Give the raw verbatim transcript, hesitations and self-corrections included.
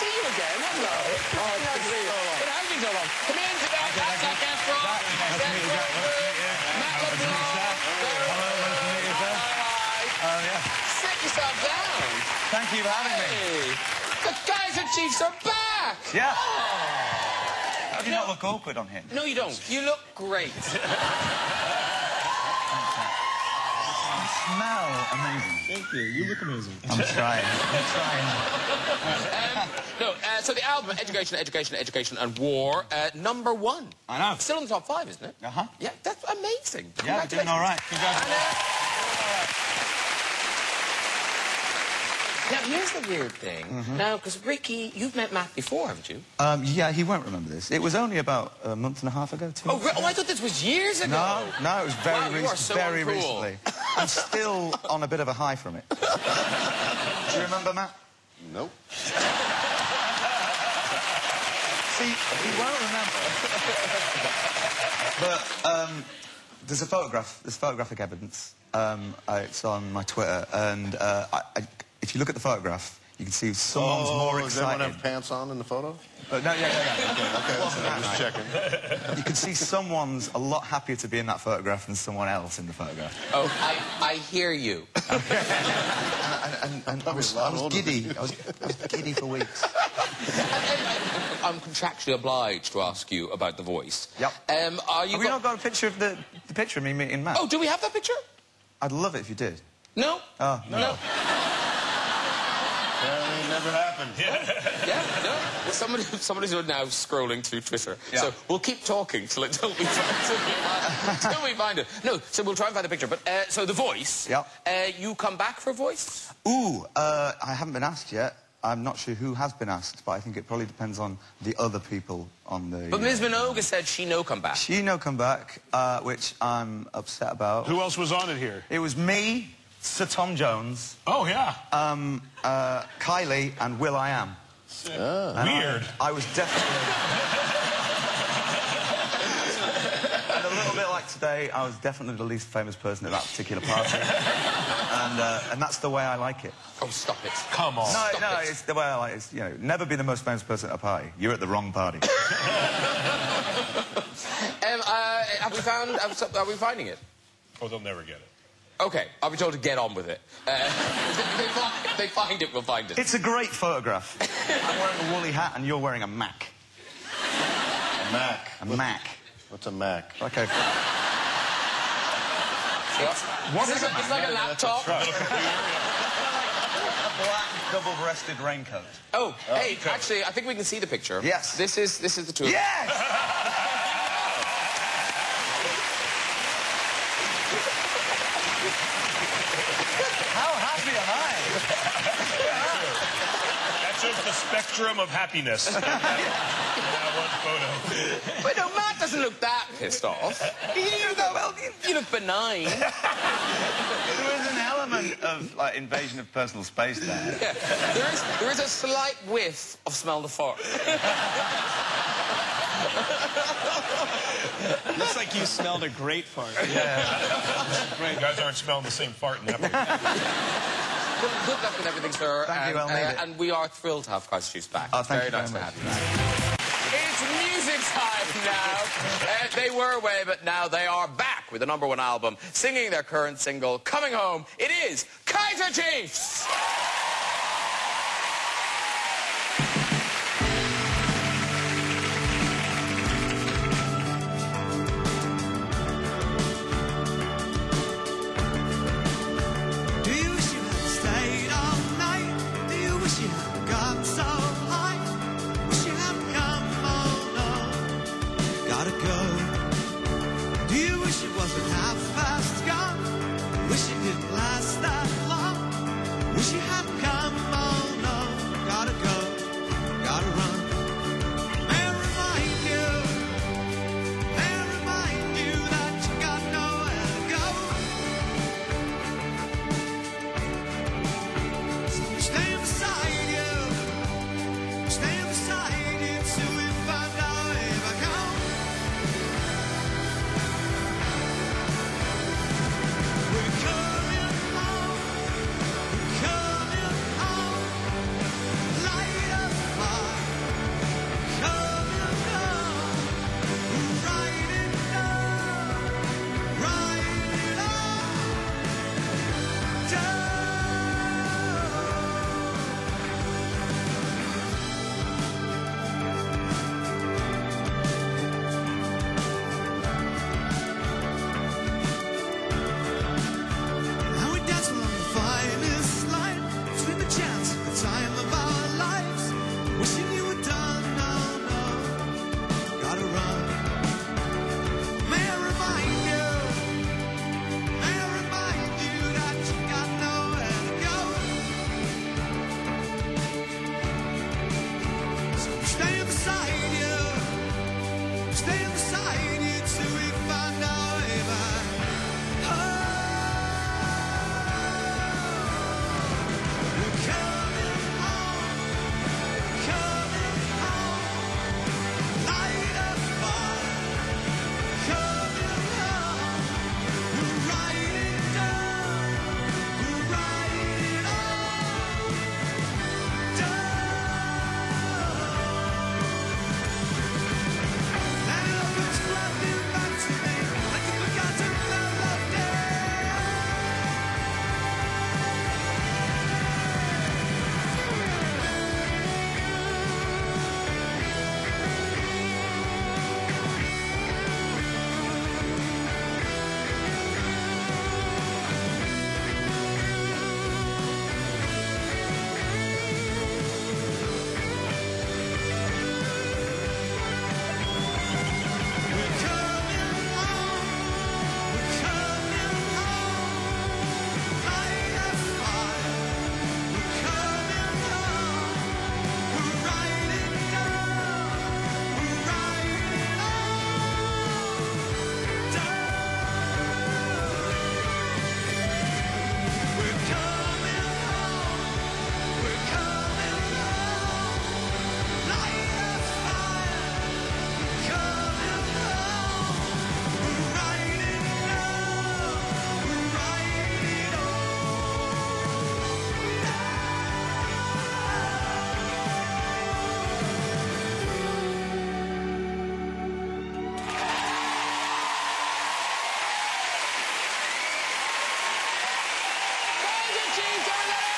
see you again. Hello. Oh, it's nice to see you. It has been so long. Come in today. That's Zac Efron. Matt LeBlanc. Hello, nice to meet you, sir. Oh, yeah. Sit yourself down. Thank you for having me. The Kaiser Chiefs are back. Yeah. How do you not look awkward on here? No, you don't. You look great. Smell amazing. Thank you. You look amazing. I'm trying. I'm trying. um, no, uh, so the album, Education, Education, Education and War, uh, number one. I know. Still in the top five, isn't it? Uh-huh. Yeah, that's amazing. Yeah, we're doing all right. Congratulations. Now, here's the weird thing. Mm-hmm. Now, because Ricky, you've met Matt before, haven't you? Um, yeah, he won't remember this. It was only about a month and a half ago, two Oh, oh I thought this was years ago. No, no, it was very, wow, you rec are so very uncool. recently. I'm still on a bit of a high from it. Do you remember, Matt? Nope. See, he won't remember. But um, there's a photograph, there's photographic evidence. Um, uh, it's on my Twitter, and uh, I, I, if you look at the photograph, you can see someone's oh, more does excited. Does everyone have pants on in the photo? Uh, no, yeah, yeah, yeah. Okay, okay, okay. I'm just checking. You can see someone's a lot happier to be in that photograph than someone else in the photograph. Oh, I, I hear you. and and, and I was, I was giddy. I was, I was giddy for weeks. I'm contractually obliged to ask you about the voice. Yep. Um, are you have we not got a picture of the, the picture of me meeting Matt? Oh, do we have that picture? I'd love it if you did. No. Oh, no. No. That never happened. Yeah, yeah no. Well, somebody, somebody's now scrolling through Twitter. Yeah. So we'll keep talking till, it, till, we, till, we find, till we find it. No, so we'll try and find the picture. But, uh, so The Voice. Yeah. Uh, you come back for Voice? Ooh, uh, I haven't been asked yet. I'm not sure who has been asked, but I think it probably depends on the other people on the... But Miz Minogue said she no come back. She no come back, uh, which I'm upset about. Who else was on it here? It was me, Sir Tom Jones. Oh, yeah. Um, uh, Kylie and Will.i.am. Uh, Weird. I, I was definitely... and a little bit like today, I was definitely the least famous person at that particular party. and, uh, and that's the way I like it. Oh, stop it. Come on. No, Stop no, it. it's the way I like it. It's, you know, never be the most famous person at a party. You're at the wrong party. um, uh, have we found... Are we finding it? Oh, they'll never get it. Okay, I'll be told to get on with it. Uh, if, they find, if they find it, we'll find it. It's a great photograph. I'm wearing a woolly hat and you're wearing a Mac. A Mac. A what, Mac. What's a Mac? Okay. What is it? It's like a laptop. A black double-breasted raincoat. Oh, oh, hey, okay. Actually, I think we can see the picture. Yes. This is this is the two of them. Yes! How happy am I? That shows the spectrum of happiness. That one photo. But no, Matt doesn't look that pissed off. You look, well, you look benign. There is an element of like invasion of personal space there. Yeah, there is there is a slight whiff of smell the fart. Looks like you smelled a great fart. Yeah. Great. You guys aren't smelling the same fart in that one. Good, good luck with everything, sir. Thank and, you, I'll uh, it. And we are thrilled to have Kaiser Chiefs back. Oh, thank very you nice very to much. have you back. It's music time now. uh, they were away, but now they are back with the number one album, singing their current single, Coming Home. It is Kaiser Chiefs! Wish it didn't last that long. Wish you had